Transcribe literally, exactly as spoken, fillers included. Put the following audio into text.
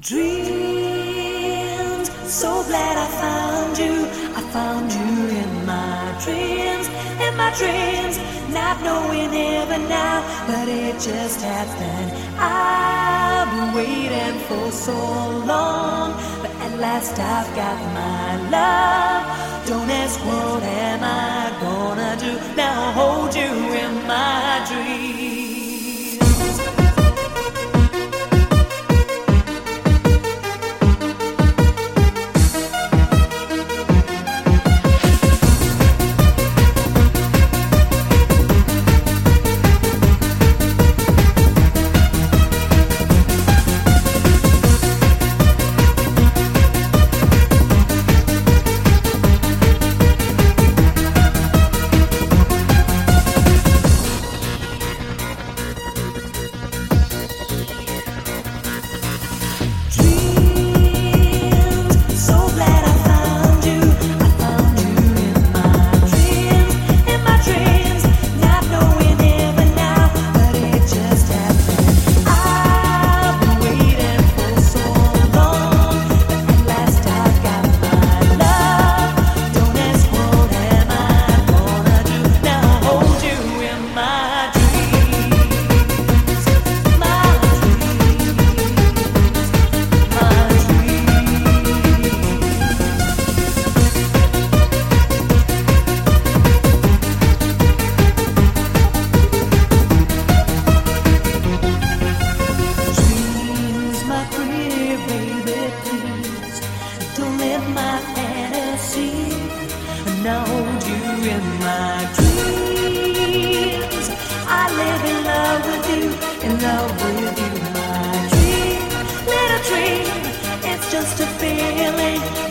Dreams, so glad I found you. I found you in my dreams, in my dreams. Not knowing ever now, but it just happened. I've been waiting for so long, but at last I've got my love. Don't ask what am I gonna do now. I'll hold you in my dreams. My fantasy, and I hold you in my dreams. I live in love with you, in love with you, my dream, little dream. It's just a feeling.